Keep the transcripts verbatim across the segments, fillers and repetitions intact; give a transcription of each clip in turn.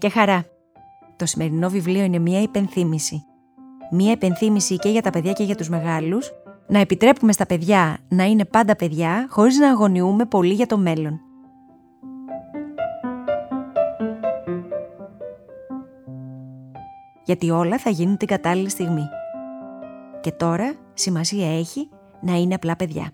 και χαρά. Το σημερινό βιβλίο είναι μία υπενθύμηση. Μία υπενθύμηση και για τα παιδιά και για τους μεγάλους, να επιτρέπουμε στα παιδιά να είναι πάντα παιδιά, χωρίς να αγωνιούμε πολύ για το μέλλον. Γιατί όλα θα γίνουν την κατάλληλη στιγμή. Και τώρα σημασία έχει να είναι απλά παιδιά.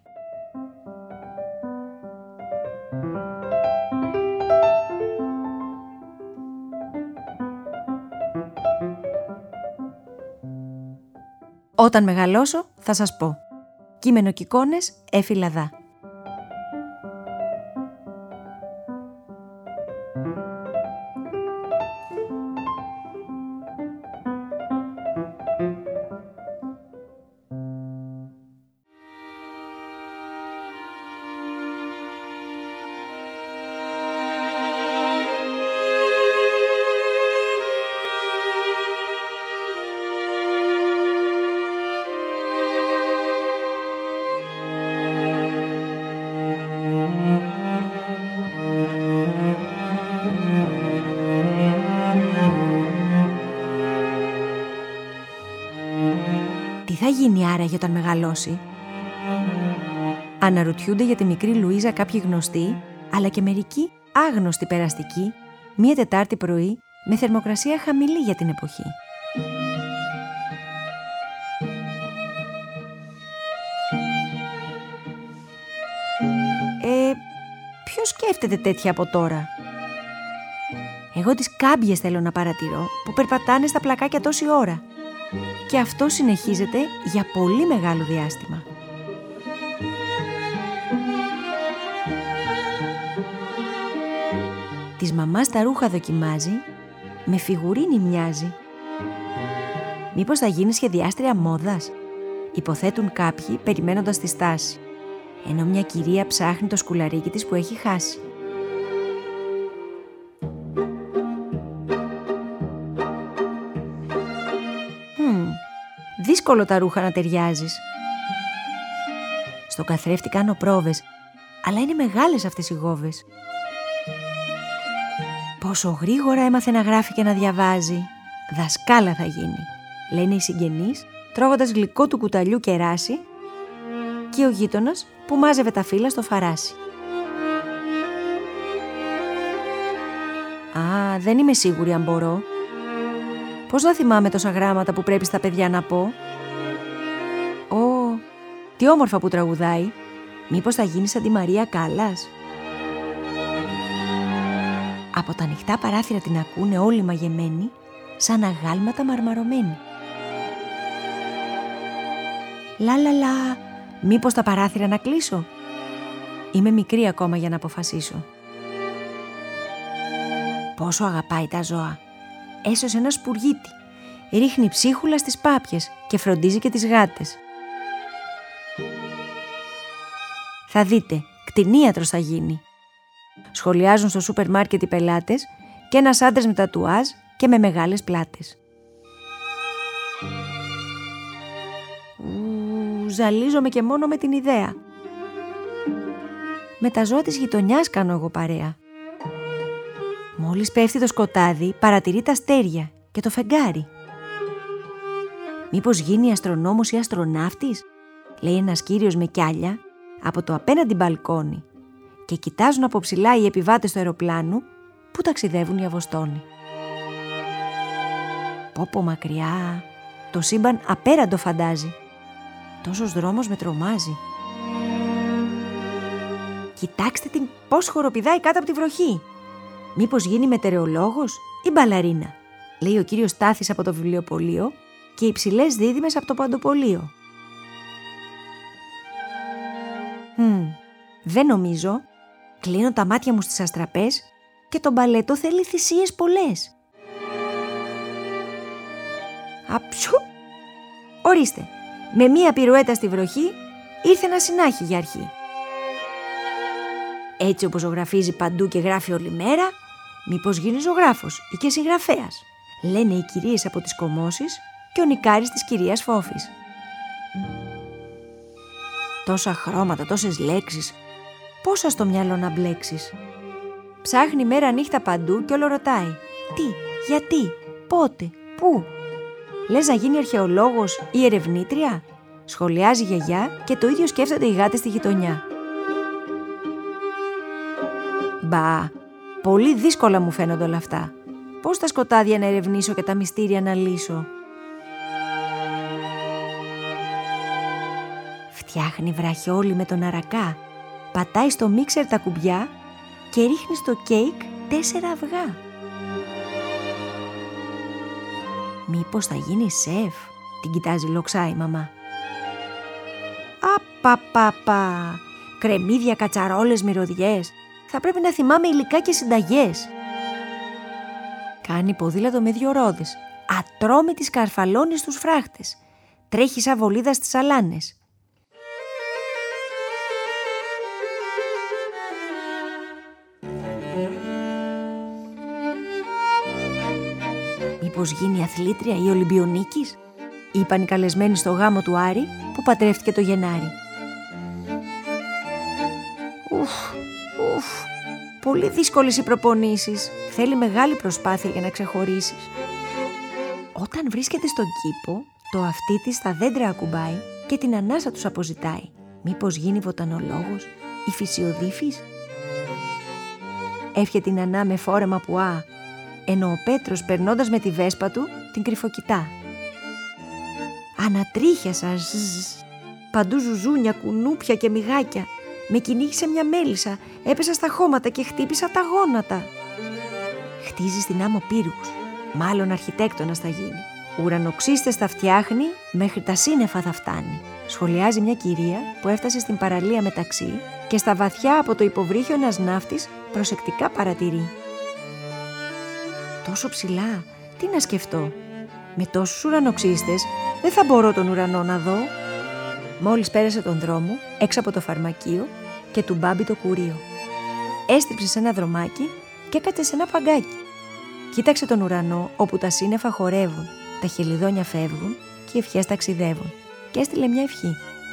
Όταν μεγαλώσω θα σας πω. Κείμενο και εικόνες, Έφη Λαδά. Τι θα γίνει άραγε όταν μεγαλώσει? Αναρωτιούνται για τη μικρή Λουίζα κάποιοι γνωστοί, αλλά και μερικοί άγνωστοι περαστικοί, μία Τετάρτη πρωί με θερμοκρασία χαμηλή για την εποχή. Ε, ποιος σκέφτεται τέτοια από τώρα? Εγώ τις κάμπιες θέλω να παρατηρώ που περπατάνε στα πλακάκια τόση ώρα. Και αυτό συνεχίζεται για πολύ μεγάλο διάστημα. Της μαμάς τα ρούχα δοκιμάζει, με φιγουρίνι μοιάζει. Μήπως θα γίνει σχεδιάστρια μόδας? Υποθέτουν κάποιοι περιμένοντας τη στάση, ενώ μια κυρία ψάχνει το σκουλαρίκι της που έχει χάσει. Δύσκολο τα ρούχα να ταιριάζεις. Στο καθρέφτη κάνω πρόβες, αλλά είναι μεγάλες αυτές οι γόβες. Πόσο γρήγορα έμαθε να γράφει και να διαβάζει. Δασκάλα θα γίνει, λένε οι συγγενείς, τρώγοντας γλυκό του κουταλιού κεράσι, και ο γείτονας που μάζευε τα φύλλα στο φαράσι. Α, δεν είμαι σίγουρη αν μπορώ. Πώς να θυμάμαι τόσα γράμματα που πρέπει στα παιδιά να πω? Ω, τι όμορφα που τραγουδάει. Μήπως θα γίνει σαν τη Μαρία Κάλλας? Από τα ανοιχτά παράθυρα την ακούνε όλοι μαγεμένοι, σαν αγάλματα μαρμαρωμένοι. Λα λα λα, μήπως τα παράθυρα να κλείσω? Είμαι μικρή ακόμα για να αποφασίσω. Πόσο αγαπάει τα ζώα. Έσωσε ένα σπουργίτι, ρίχνει ψίχουλα στις πάπιες και φροντίζει και τις γάτες. Θα δείτε, κτηνίατρος θα γίνει. Σχολιάζουν στο σούπερ μάρκετ οι πελάτες και ένας άντρας με τατουάζ και με μεγάλες πλάτες. Ου, ζαλίζομαι και μόνο με την ιδέα. Με τα ζώα της γειτονιάς κάνω εγώ παρέα. Μόλις πέφτει το σκοτάδι, παρατηρεί τα αστέρια και το φεγγάρι. Μήπως γίνει αστρονόμος ή αστροναύτης, λέει ένας κύριος με κιάλια από το απέναντι μπαλκόνι, και κοιτάζουν από ψηλά οι επιβάτες του αεροπλάνου που ταξιδεύουν για Βοστόνη. Πόπο μακριά, το σύμπαν απέραντο φαντάζει. Τόσος δρόμος με τρομάζει. Κοιτάξτε την πώς χοροπηδάει κάτω από τη βροχή. Μήπως γίνει μετεωρολόγος ή μπαλαρίνα, λέει ο κύριος Στάθης από το βιβλιοπωλείο, και οι ψηλές δίδυμες από το παντοπωλείο. Μμ, δεν νομίζω. Κλείνω τα μάτια μου στις αστραπές και το μπαλέτο θέλει θυσίες πολλές. Αψού! Ορίστε, με μία πυρουέτα στη βροχή ήρθε ένα συνάχη για αρχή. Έτσι όπως ζωγραφίζει παντού και γράφει όλη μέρα, μήπως γίνει ζωγράφος ή και συγγραφέας, λένε οι κυρίες από τις Κομώσεις και ο νικάρης της κυρίας Φόφης. Τόσα χρώματα, τόσες λέξεις, πόσα στο μυαλό να μπλέξεις. Ψάχνει μέρα νύχτα παντού και όλο ρωτάει, Τι, γιατί, πότε, πού? Λες να γίνει αρχαιολόγος ή ερευνήτρια? Σχολιάζει η γιαγιά και το ίδιο σκέφτονται οι γάτες στη γειτονιά. Μπα, πολύ δύσκολα μου φαίνονται όλα αυτά. Πώς τα σκοτάδια να ερευνήσω και τα μυστήρια να λύσω? Φτιάχνει βραχιόλι με τον αρακά, πατάει στο μίξερ τα κουμπιά και ρίχνει στο κέικ τέσσερα αυγά. Μήπως θα γίνει σεφ? Την κοιτάζει λοξά η μαμά. Απαπαπα, κρεμμύδια, κατσαρόλες, μυρωδιές. Θα πρέπει να θυμάμαι υλικά και συνταγές. Κάνει ποδήλατο με δυο ρόδες. Ατρόμητη σκαρφαλώνει στους φράχτες. Τρέχει σαν βολίδα στις αλάνες. Μήπως γίνει αθλήτρια ή Ολυμπιονίκης? Είπαν οι καλεσμένοι στο γάμο του Άρη που πατρεύτηκε το Γενάρη. Ουφ, ουφ, πολύ δύσκολες οι προπονήσεις. Θέλει μεγάλη προσπάθεια για να ξεχωρίσεις. Όταν βρίσκεται στον κήπο, το αυτί της στα δέντρα ακουμπάει και την ανάσα τους αποζητάει. Μήπως γίνει βοτανολόγος ή φυσιοδίφης? Εύχεται την Ανά με φόρεμα πουά, ενώ ο Πέτρος περνώντας με τη βέσπα του την κρυφοκοιτά. Ανατρίχιασα, ζζζ, παντού ζουζούνια, κουνούπια και μυγάκια. Με κυνήγησε μια μέλισσα, έπεσα στα χώματα και χτύπησα τα γόνατα. Χτίζει στην άμμο πύργους, μάλλον αρχιτέκτονας θα γίνει. Ουρανοξύστες θα φτιάχνει, μέχρι τα σύννεφα θα φτάνει. Σχολιάζει μια κυρία που έφτασε στην παραλία με ταξί και στα βαθιά από το υποβρύχιο ένας ναύτης προσεκτικά παρατηρεί. Τόσο ψηλά, τι να σκεφτώ? Με τόσους ουρανοξύστες δεν θα μπορώ τον ουρανό να δω. Μόλις πέρασε τον δρόμο, έξω από το φαρμακείο και του μπάμπι το κουρίο. Έστριψε σε ένα δρομάκι και έκατσε σε ένα παγκάκι. Κοίταξε τον ουρανό όπου τα σύννεφα χορεύουν, τα χελιδόνια φεύγουν και οι ευχές ταξιδεύουν και έστειλε μια ευχή.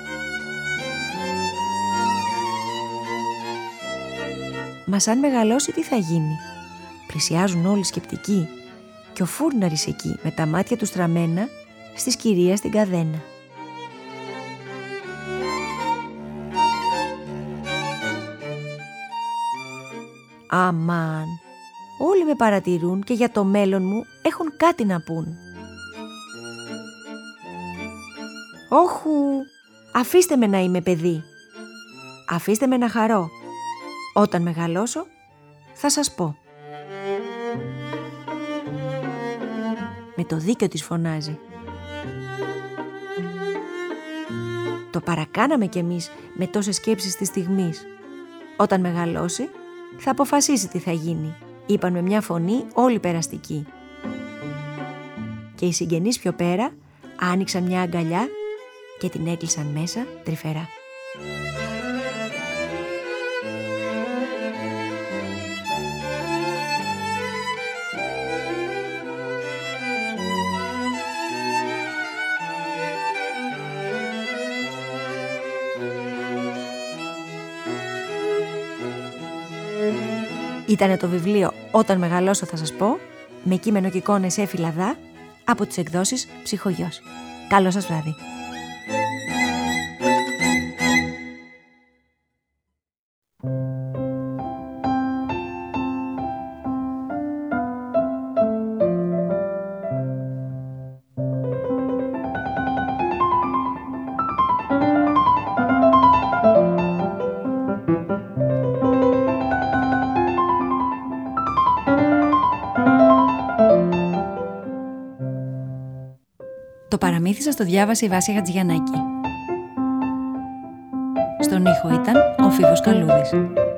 Μα σαν μεγαλώσει τι θα γίνει? Πλησιάζουν όλοι σκεπτικοί και ο φούρναρης εκεί με τα μάτια του στραμμένα στις κυρίες στην καδένα. Αμάν, όλοι με παρατηρούν και για το μέλλον μου έχουν κάτι να πούν. Όχου, αφήστε με να είμαι παιδί. Αφήστε με να χαρώ. Όταν μεγαλώσω θα σας πω. Με το δίκιο της φωνάζει. Το παρακάναμε κι εμείς με τόσες σκέψεις της στιγμής. Όταν μεγαλώσει θα αποφασίσει τι θα γίνει, είπαν με μια φωνή όλοι περαστικοί. Και οι συγγενείς πιο πέρα άνοιξαν μια αγκαλιά και την έκλεισαν μέσα τρυφερά. Ήτανε το βιβλίο «Όταν μεγαλώσω θα σας πω», με κείμενο και εικόνες Εφη Λαδά, από τις εκδόσεις Ψυχογιός. Καλό σας βράδυ. Το παραμύθι σας το διάβασε η Βάσια Χατζηγιαννάκη. Στον ήχο ήταν ο Φίβος Καλούδης.